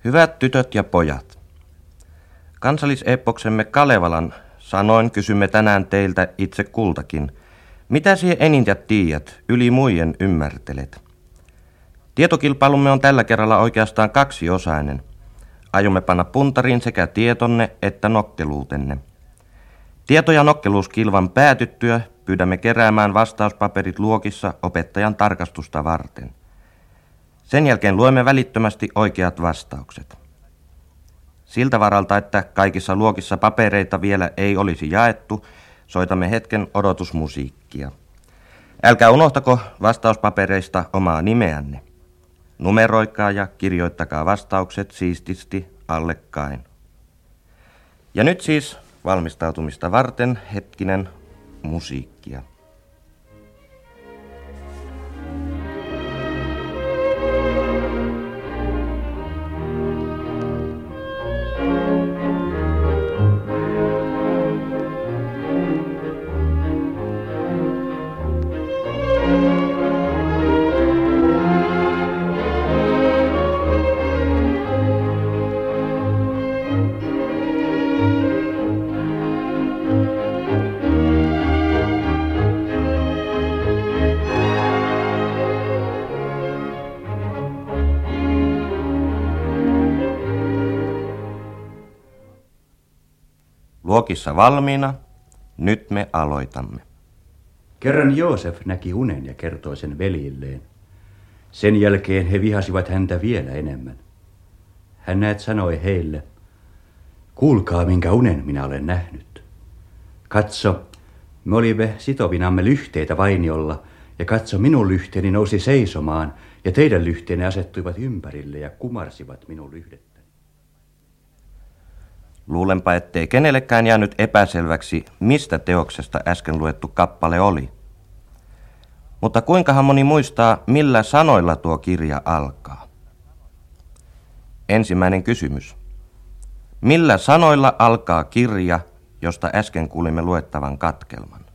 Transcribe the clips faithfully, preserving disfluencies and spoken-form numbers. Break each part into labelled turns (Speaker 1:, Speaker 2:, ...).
Speaker 1: Hyvät tytöt ja pojat, kansallisepoksemme Kalevalan sanoin kysymme tänään teiltä itse kultakin, mitä sie enintä tiiät, yli muiden ymmärtelet. Tietokilpailumme on tällä kerralla oikeastaan kaksiosainen. Aiomme panna puntariin sekä tietonne että nokkeluutenne. Tieto- ja nokkeluuskilvan päätyttyä pyydämme keräämään vastauspaperit luokissa opettajan tarkastusta varten. Sen jälkeen luemme välittömästi oikeat vastaukset. Siltä varalta, että kaikissa luokissa papereita vielä ei olisi jaettu, soitamme hetken odotusmusiikkia. Älkää unohtako vastauspapereista omaa nimeänne. Numeroikaa ja kirjoittakaa vastaukset siististi allekkain. Ja nyt siis valmistautumista varten hetkinen musiikkia. Luokissa valmiina, nyt me aloitamme.
Speaker 2: Kerran Joosef näki unen ja kertoi sen veljilleen. Sen jälkeen he vihasivat häntä vielä enemmän. Hän näet sanoi heille, kuulkaa minkä unen minä olen nähnyt. Katso, me olimme sitovinamme lyhteitä vainiolla, ja katso minun lyhteeni nousi seisomaan, ja teidän lyhteenne asettuivat ympärille ja kumarsivat minun lyhdettä.
Speaker 1: Luulenpa, ettei kenellekään jäänyt epäselväksi, mistä teoksesta äsken luettu kappale oli. Mutta kuinkahan moni muistaa, millä sanoilla tuo kirja alkaa? Ensimmäinen kysymys. Millä sanoilla alkaa kirja, josta äsken kuulimme luettavan katkelman?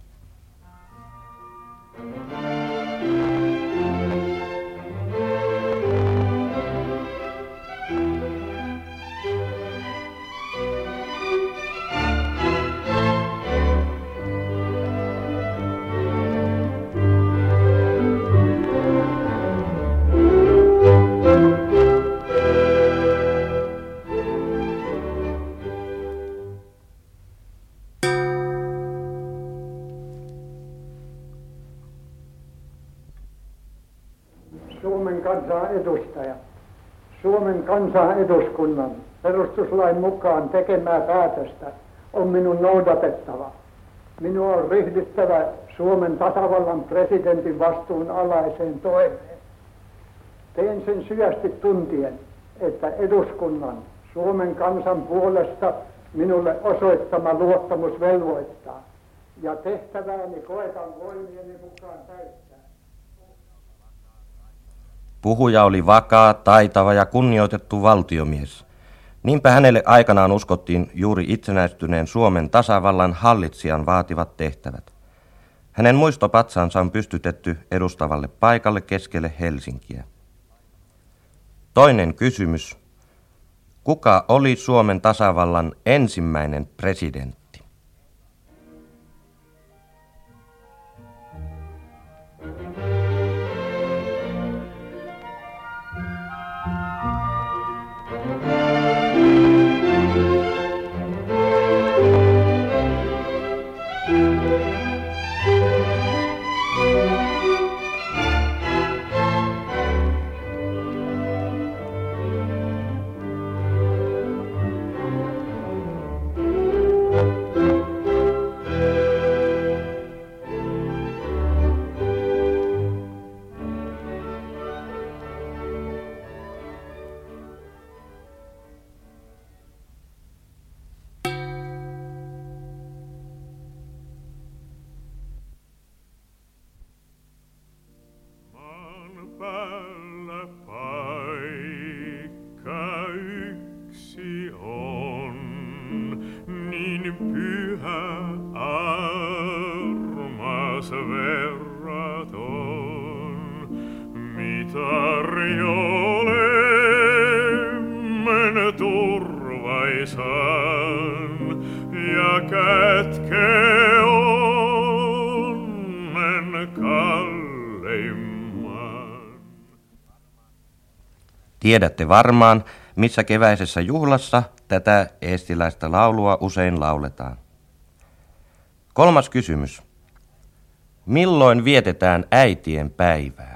Speaker 3: Suomen kansan edustaja. Suomen kansan eduskunnan perustuslain mukaan tekemää päätöstä on minun noudatettava. Minun on ryhdyttävä Suomen tasavallan presidentin vastuun alaiseen toimeen. Teen sen syvästi tuntien, että eduskunnan Suomen kansan puolesta minulle osoittama luottamus velvoittaa, ja tehtävääni koetan voimieni mukaan täyttää.
Speaker 1: Puhuja oli vakaa, taitava ja kunnioitettu valtiomies. Niinpä hänelle aikanaan uskottiin juuri itsenäistyneen Suomen tasavallan hallitsijan vaativat tehtävät. Hänen muistopatsansa on pystytetty edustavalle paikalle keskelle Helsinkiä. Toinen kysymys. Kuka oli Suomen tasavallan ensimmäinen presidentti?
Speaker 3: Thank you.
Speaker 4: Suomen turvaisan ja kätkee onnen kalleimman.
Speaker 1: Tiedätte varmaan, missä keväisessä juhlassa tätä eestiläistä laulua usein lauletaan. Kolmas kysymys. Milloin vietetään äitien päivää?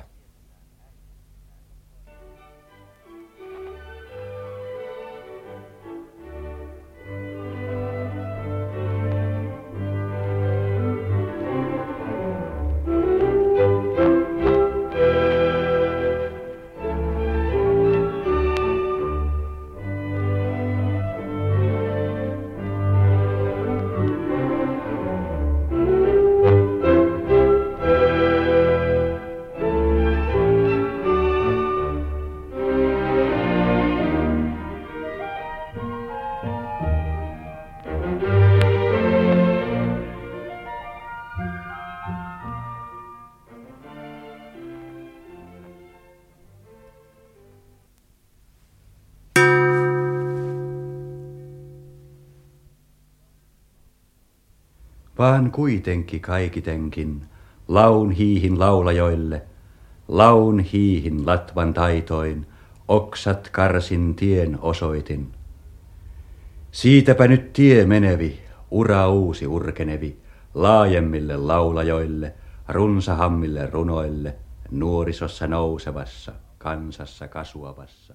Speaker 2: Vaan kuitenkin kaikitenkin laun hiihin laulajoille, laun hiihin latvan taitoin, oksat karsin tien osoitin. Siitäpä nyt tie menevi, ura uusi urkenevi, laajemmille laulajoille, runsahammille runoille, nuorisossa nousevassa, kansassa kasvavassa.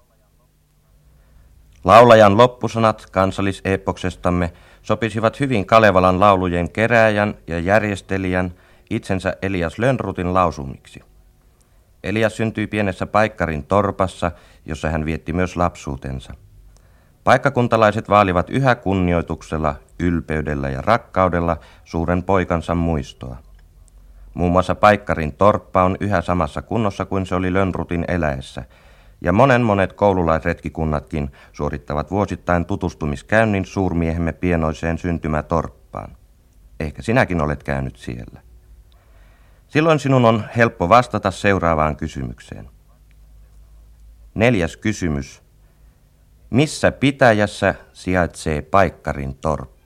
Speaker 1: Laulajan loppusanat kansalliseepoksestamme sopisivat hyvin Kalevalan laulujen kerääjän ja järjestelijän itsensä Elias Lönnrotin lausumiksi. Elias syntyi pienessä Paikkarin torpassa, jossa hän vietti myös lapsuutensa. Paikkakuntalaiset vaalivat yhä kunnioituksella, ylpeydellä ja rakkaudella suuren poikansa muistoa. Muun muassa Paikkarin torppa on yhä samassa kunnossa kuin se oli Lönnrotin eläessä, ja monen monet koululaisretkikunnatkin suorittavat vuosittain tutustumiskäynnin suurmiehemme pienoiseen syntymätorppaan. Ehkä sinäkin olet käynyt siellä. Silloin sinun on helppo vastata seuraavaan kysymykseen. Neljäs kysymys. Missä pitäjässä sijaitsee Paikkarin torppa?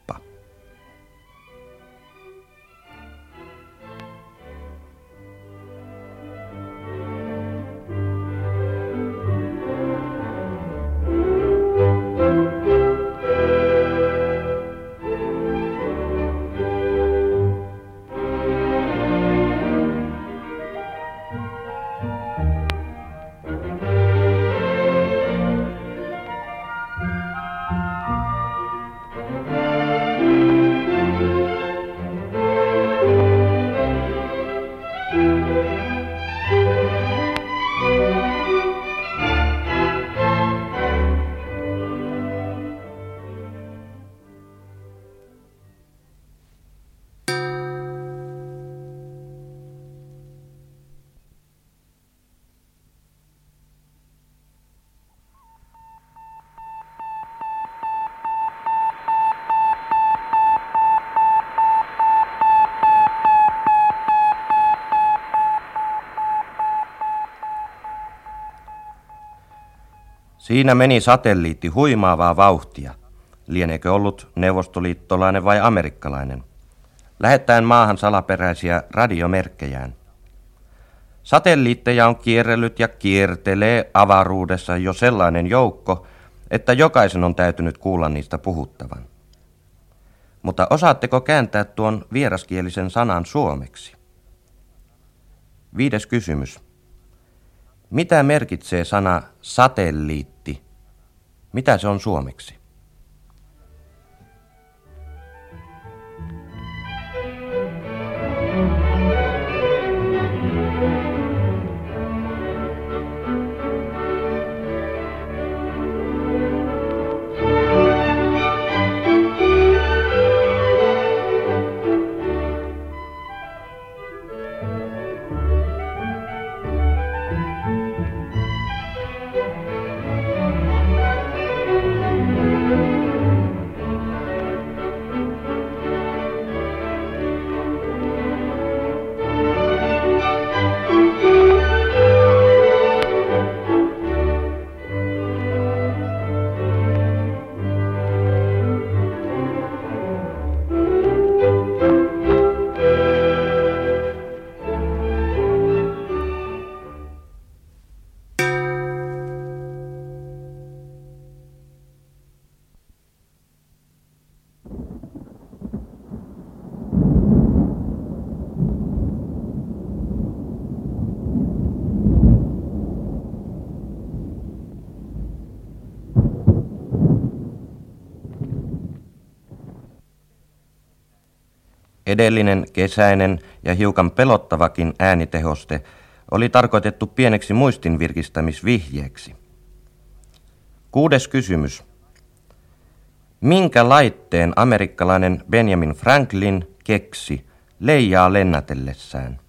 Speaker 1: Siinä meni satelliitti huimaavaa vauhtia. Lieneekö ollut neuvostoliittolainen vai amerikkalainen? Lähettäen maahan salaperäisiä radiomerkkejään. Satelliitteja on kierrellyt ja kiertelee avaruudessa jo sellainen joukko, että jokaisen on täytynyt kuulla niistä puhuttavan. Mutta osaatteko kääntää tuon vieraskielisen sanan suomeksi? Viides kysymys. Mitä merkitsee sana satelliitti? Mitä se on suomeksi? Edellinen kesäinen ja hiukan pelottavakin äänitehoste oli tarkoitettu pieneksi muistin virkistämisvihjeeksi. Kuudes kysymys. Minkä laitteen amerikkalainen Benjamin Franklin keksi leijaa lennätellessään?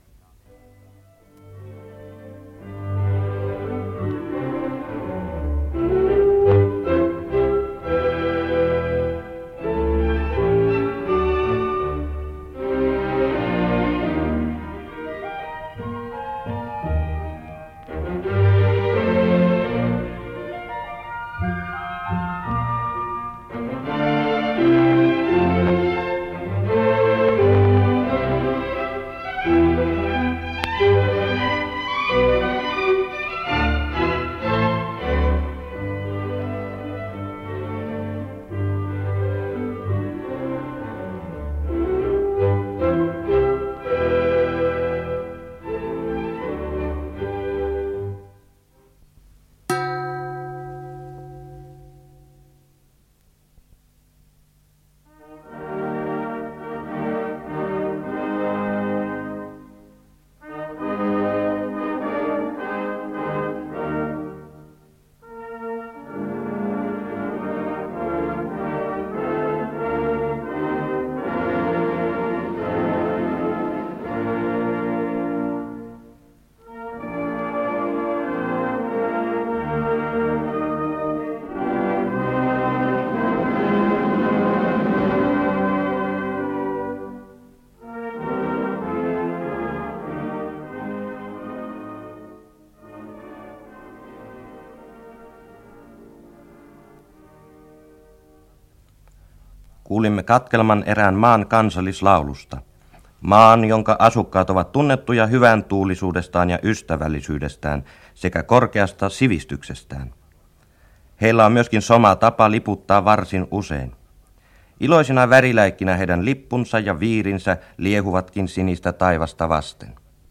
Speaker 1: Kuulimme katkelman erään maan kansallislaulusta. Maan, jonka asukkaat ovat tunnettuja hyvän tuulisuudestaan ja ystävällisyydestään sekä korkeasta sivistyksestään. Heillä on myöskin sama tapa liputtaa varsin usein. Iloisina väriläikkinä heidän lippunsa ja viirinsä liehuvatkin sinistä taivasta vasten.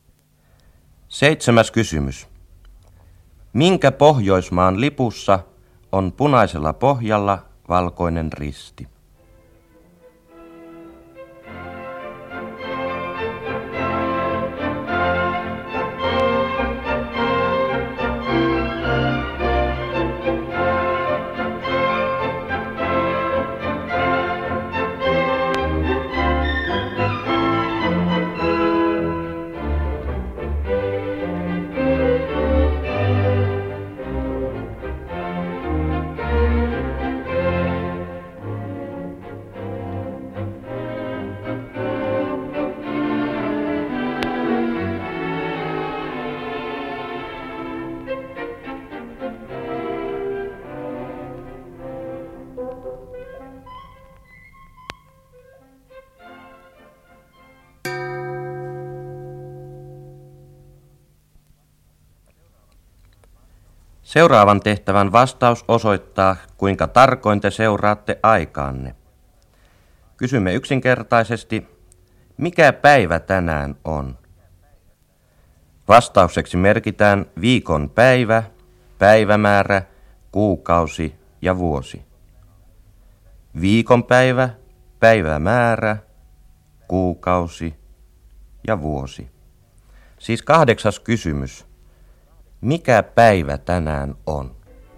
Speaker 1: Seitsemäs kysymys. Minkä Pohjoismaan lipussa on punaisella pohjalla valkoinen risti? Seuraavan tehtävän vastaus osoittaa, kuinka tarkoin te seuraatte aikaanne. Kysymme yksinkertaisesti, mikä päivä tänään on? Vastaukseksi merkitään viikon päivä, päivämäärä, kuukausi ja vuosi. Viikon päivä, päivämäärä, kuukausi ja vuosi. Siis kahdeksas kysymys. Mikä päivä tänään on?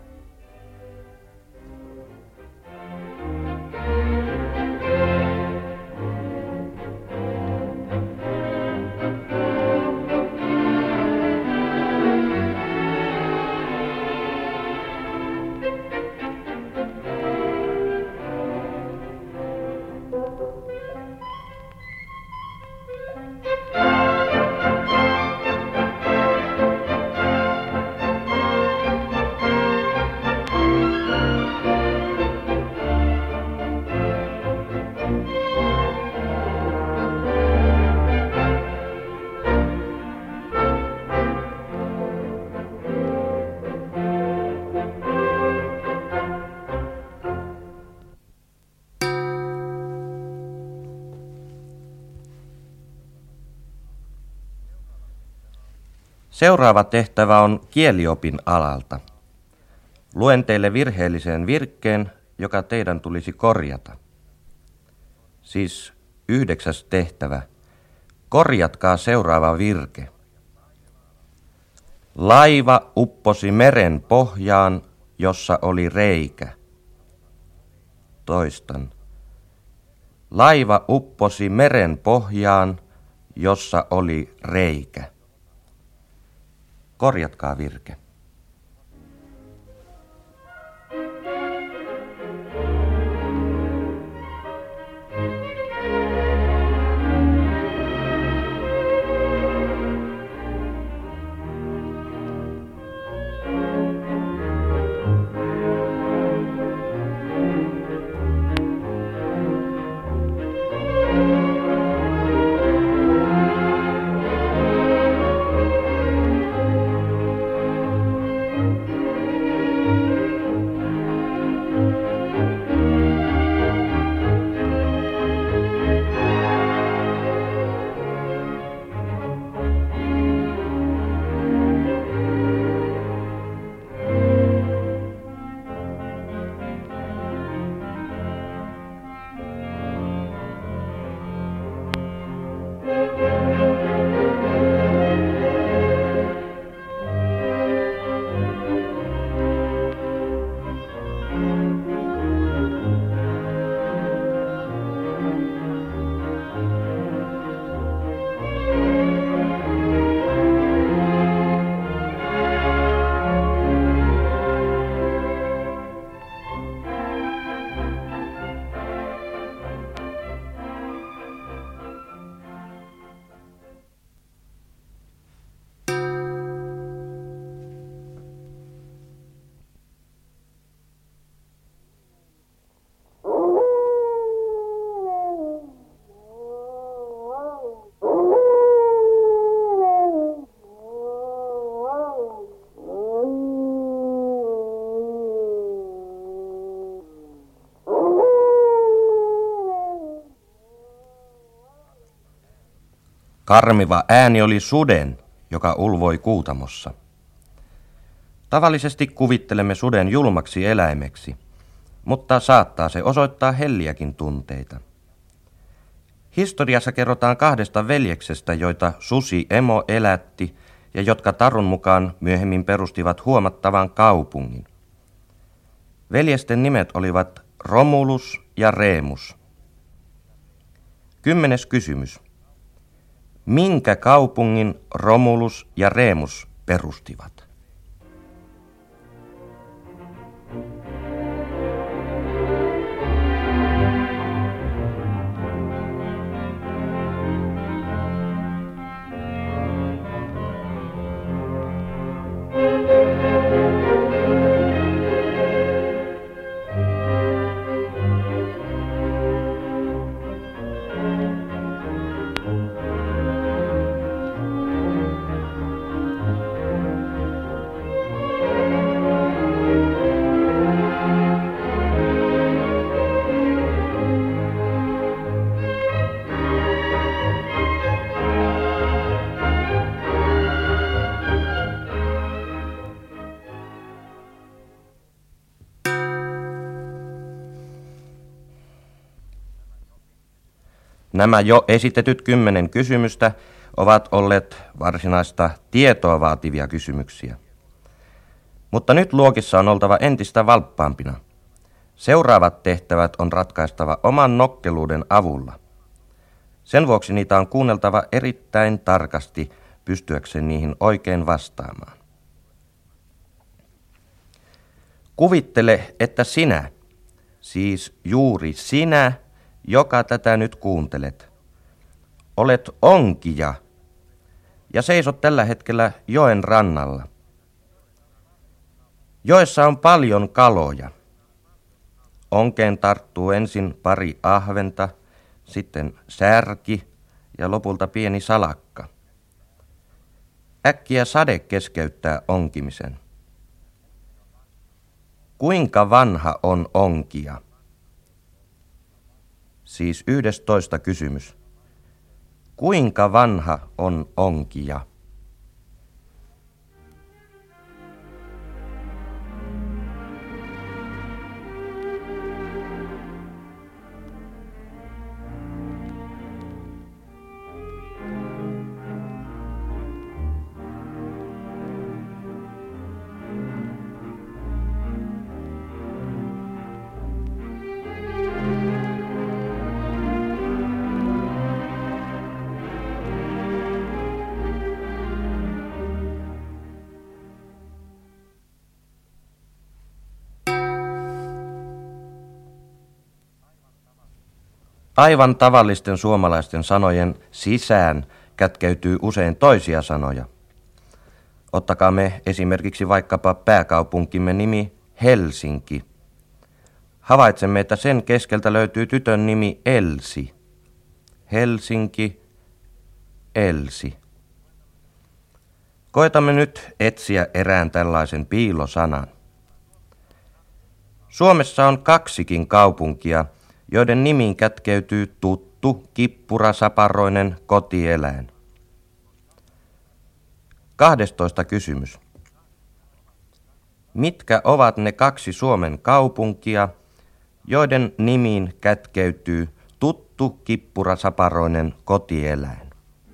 Speaker 1: Seuraava tehtävä on kieliopin alalta. Luen teille virheellisen virkkeen, joka teidän tulisi korjata. Siis Yhdeksäs tehtävä. Korjatkaa seuraava virke. Laiva upposi meren pohjaan, jossa oli reikä. Toistan. Laiva upposi meren pohjaan, jossa oli reikä. Korjatkaa virke. Karmiva ääni oli suden, joka ulvoi kuutamossa. Tavallisesti kuvittelemme suden julmaksi eläimeksi, mutta saattaa se osoittaa helliäkin tunteita. Historiassa kerrotaan kahdesta veljeksestä, joita susi emo elätti ja jotka tarun mukaan myöhemmin perustivat huomattavan kaupungin. Veljesten nimet olivat Romulus ja Remus. Kymmenes kysymys. Minkä kaupungin Romulus ja Remus perustivat? Nämä jo esitetyt kymmenen kysymystä ovat olleet varsinaista tietoa vaativia kysymyksiä. Mutta nyt luokissa on oltava entistä valppaampina. Seuraavat tehtävät on ratkaistava oman nokkeluuden avulla. Sen vuoksi niitä on kuunneltava erittäin tarkasti pystyäkseen niihin oikein vastaamaan. Kuvittele, että sinä, siis juuri sinä, joka tätä nyt kuuntelet, olet onkija ja seisot tällä hetkellä joen rannalla. Joessa on paljon kaloja. Onkeen tarttuu ensin pari ahventa, sitten särki ja lopulta pieni salakka. Äkkiä sade keskeyttää onkimisen. Kuinka vanha on onkija? Siis yhdestoista kysymys. Kuinka vanha on onkija? Aivan tavallisten suomalaisten sanojen sisään kätkeytyy usein toisia sanoja. Ottakaamme esimerkiksi vaikkapa pääkaupunkimme nimi Helsinki. Havaitsemme, että sen keskeltä löytyy tytön nimi Elsi. Helsinki, Elsi. Koetamme nyt etsiä erään tällaisen piilosanan. Suomessa on kaksikin kaupunkia, joiden nimiin kätkeytyy tuttu, kippurasaparoinen kotieläin. Kahdestoista kysymys. Mitkä ovat ne kaksi Suomen kaupunkia, joiden nimiin kätkeytyy tuttu, kippurasaparoinen kotieläin?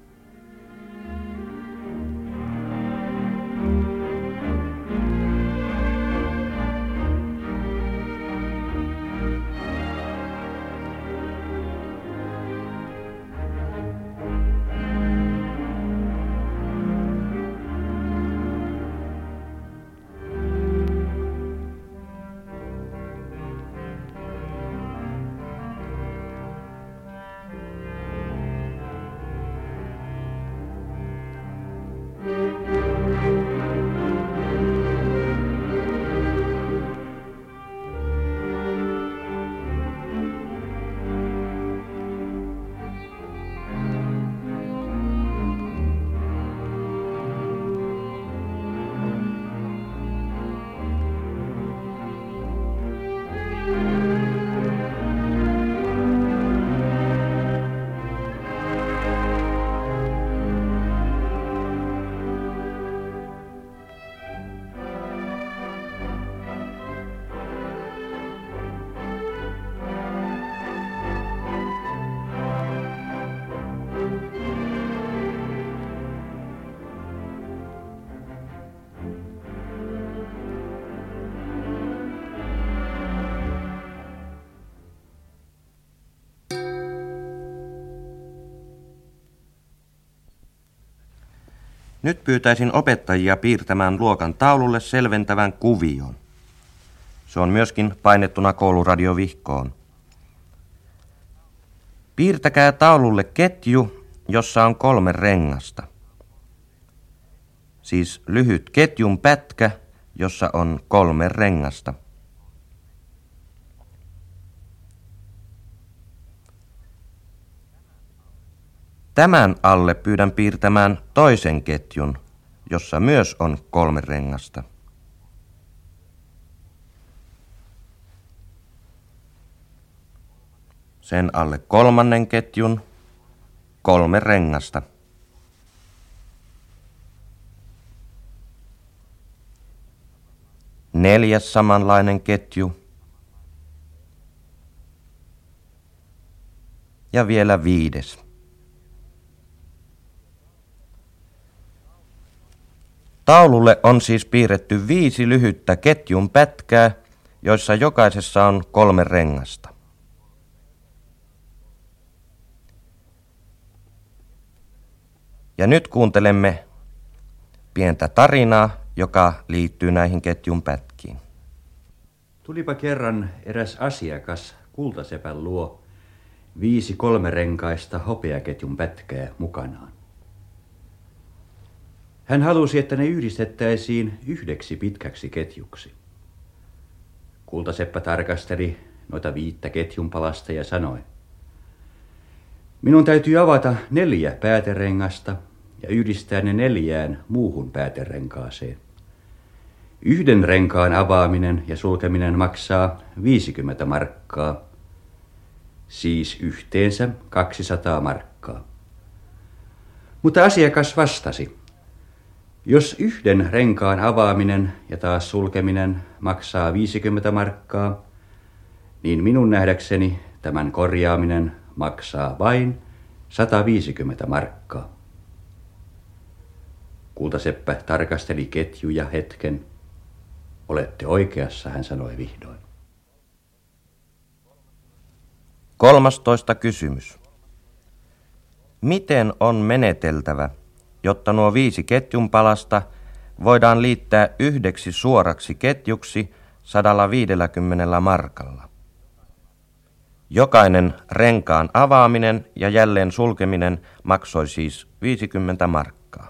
Speaker 1: Nyt pyytäisin opettajia piirtämään luokan taululle selventävän kuvion. Se on myöskin painettuna kouluradiovihkoon. Piirtäkää taululle ketju, jossa on kolme rengasta. Siis lyhyt ketjun pätkä, jossa on kolme rengasta. Tämän alle pyydän piirtämään toisen ketjun, jossa myös on kolme rengasta. Sen alle kolmannen ketjun, kolme rengasta. Neljäs samanlainen ketju. Ja vielä viides. Taululle on siis piirretty viisi lyhyttä ketjun pätkää, joissa jokaisessa on kolme rengasta. Ja nyt kuuntelemme pientä tarinaa, joka liittyy näihin ketjun pätkiin.
Speaker 2: Tulipa kerran eräs asiakas kultasepän luo viisi kolmerenkaista hopeaketjun pätkää mukanaan. Hän halusi, että ne yhdistettäisiin yhdeksi pitkäksi ketjuksi. Kultaseppä tarkasteli noita viittä ketjun palasta ja sanoi: minun täytyy avata neljä pääterengasta ja yhdistää ne neljään muuhun pääterenkaaseen. Yhden renkaan avaaminen ja sulkeminen maksaa viisikymmentä markkaa, siis yhteensä kaksisataa markkaa. Mutta asiakas vastasi: jos yhden renkaan avaaminen ja taas sulkeminen maksaa viisikymmentä markkaa, niin minun nähdäkseni tämän korjaaminen maksaa vain sata viisikymmentä markkaa. Kultaseppä tarkasteli ketjuja hetken. Olette oikeassa, hän sanoi vihdoin.
Speaker 1: Kolmastoista kysymys. Miten on meneteltävä, jotta nuo viisi ketjunpalasta voidaan liittää yhdeksi suoraksi ketjuksi sadalla viidelläkymmenellä markalla? Jokainen renkaan avaaminen ja jälleen sulkeminen maksoi siis viisikymmentä markkaa.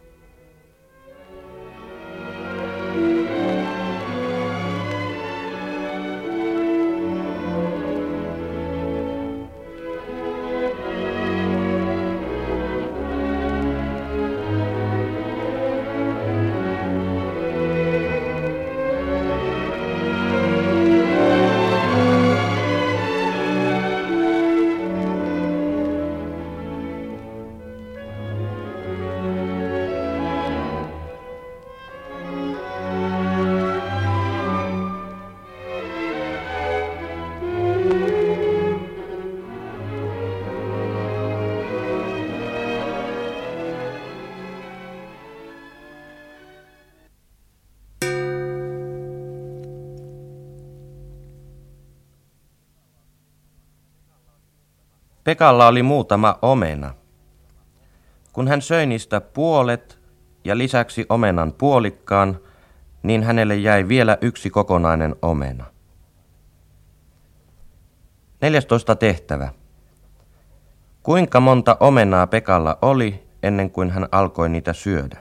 Speaker 1: Pekalla oli muutama omena. Kun hän söi niistä puolet ja lisäksi omenan puolikkaan, niin hänelle jäi vielä yksi kokonainen omena. neljästoista tehtävä. Kuinka monta omenaa Pekalla oli ennen kuin hän alkoi niitä syödä?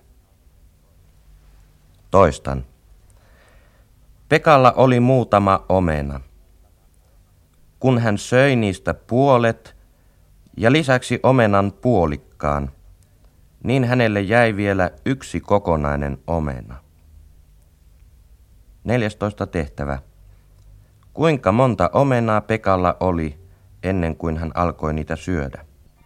Speaker 1: Toistan. Pekalla oli muutama omena. Kun hän söi niistä puolet ja lisäksi omenan puolikkaan, niin hänelle jäi vielä yksi kokonainen omena. neljästoista tehtävä. Kuinka monta omenaa Pekalla oli ennen kuin hän alkoi niitä syödä?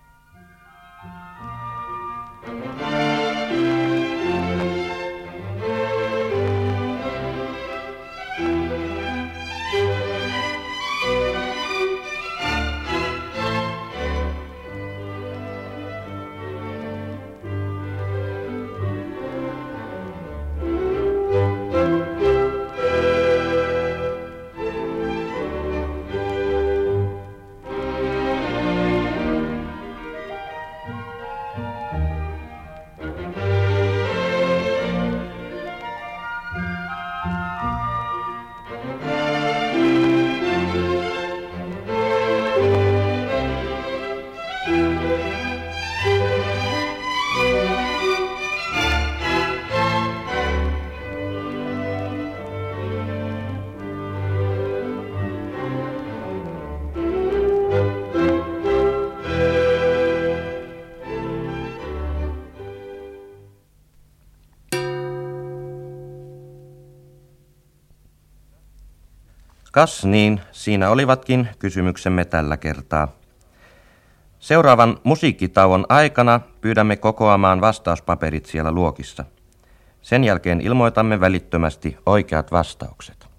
Speaker 1: Kas niin, siinä olivatkin kysymyksemme tällä kertaa. Seuraavan musiikkitauon aikana pyydämme kokoamaan vastauspaperit siellä luokissa. Sen jälkeen ilmoitamme välittömästi oikeat vastaukset.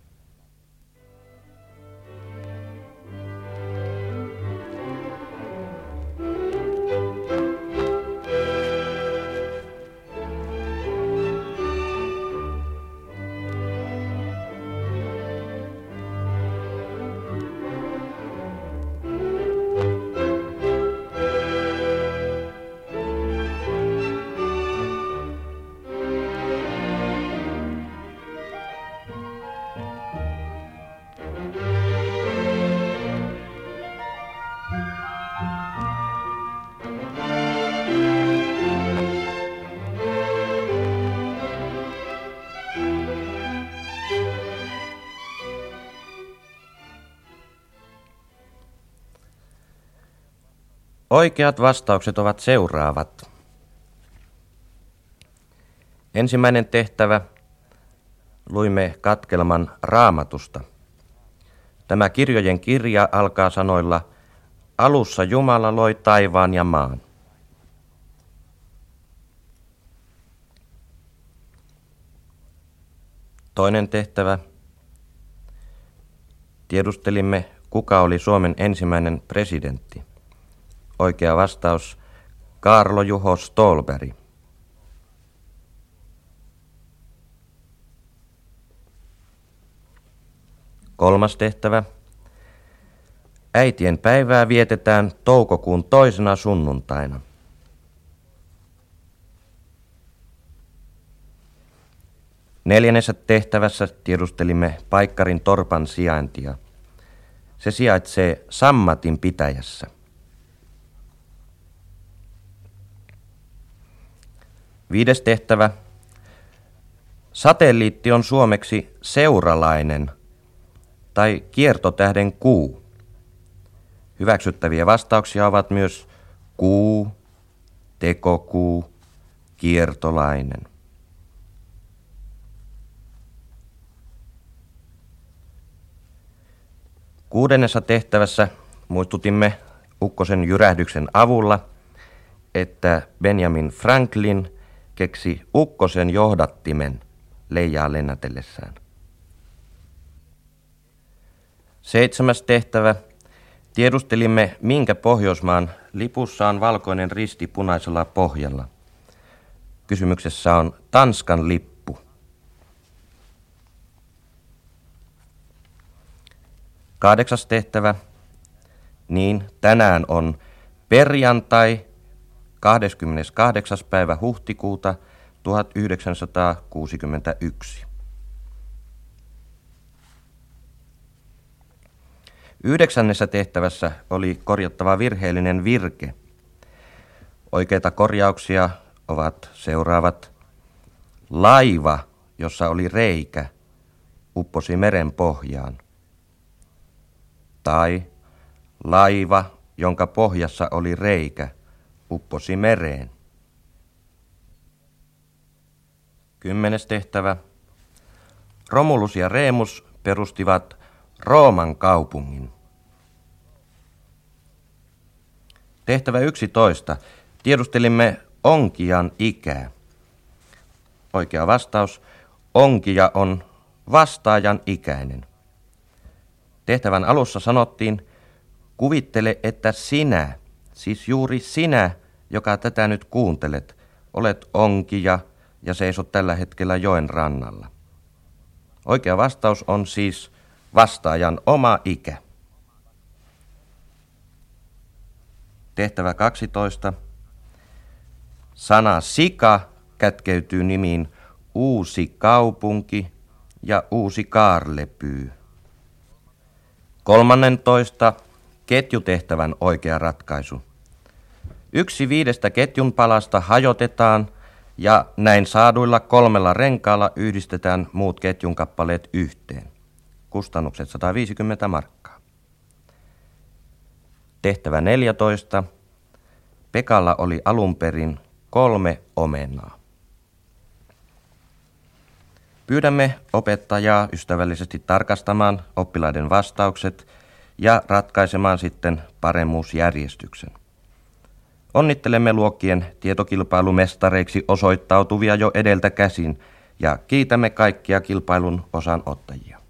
Speaker 1: Oikeat vastaukset ovat seuraavat. Ensimmäinen tehtävä. Luimme katkelman Raamatusta. Tämä kirjojen kirja alkaa sanoilla: alussa Jumala loi taivaan ja maan. Toinen tehtävä. Tiedustelimme, kuka oli Suomen ensimmäinen presidentti. Oikea vastaus: Kaarlo Juho Ståhlberg. Kolmas tehtävä. Äitien päivää vietetään toukokuun toisena sunnuntaina. Neljännessä tehtävässä tiedustelimme Paikkarin torpan sijaintia. Se sijaitsee Sammatin pitäjässä. Viides tehtävä. Satelliitti on suomeksi seuralainen tai kiertotähden kuu. Hyväksyttäviä vastauksia ovat myös kuu, tekokuu, kiertolainen. Kuudennessa tehtävässä muistutimme ukkosen jyrähdyksen avulla, että Benjamin Franklin keksi ukkosen johdattimen leijaa lennätellessään. Seitsemäs tehtävä. Tiedustelimme, minkä Pohjoismaan lipussa on valkoinen risti punaisella pohjalla. Kysymyksessä on Tanskan lippu. Kahdeksas tehtävä. Niin, tänään on perjantai, kahdeskymmeneskahdeksas päivä huhtikuuta tuhatyhdeksänsataakuusikymmentäyksi. Yhdeksännessä tehtävässä oli korjattava virheellinen virke. Oikeita korjauksia ovat seuraavat. Laiva, jossa oli reikä, upposi meren pohjaan. Tai laiva, jonka pohjassa oli reikä, upposi mereen. Kymmenes tehtävä. Romulus ja Remus perustivat Rooman kaupungin. Tehtävä yksitoista. Tiedustelimme onkijan ikää. Oikea vastaus. Onkija on vastaajan ikäinen. Tehtävän alussa sanottiin, kuvittele, että sinä, siis juuri sinä, joka tätä nyt kuuntelet, olet onkija ja seisot tällä hetkellä joen rannalla. Oikea vastaus on siis vastaajan oma ikä. Tehtävä kaksitoista. Sana sika kätkeytyy nimiin Uusi kaupunki ja Uusi Kaarlepyy. Kolmannentoista. Ketjutehtävän oikea ratkaisu. Yksi viidestä ketjun palasta hajotetaan ja näin saaduilla kolmella renkaalla yhdistetään muut ketjun kappaleet yhteen. Kustannukset sata viisikymmentä markkaa. Tehtävä neljätoista. Pekalla oli alun perin kolme omenaa. Pyydämme opettajaa ystävällisesti tarkastamaan oppilaiden vastaukset ja ratkaisemaan sitten paremmuusjärjestyksen. Onnittelemme luokkien tietokilpailumestareiksi osoittautuvia jo edeltä käsin ja kiitämme kaikkia kilpailun osanottajia.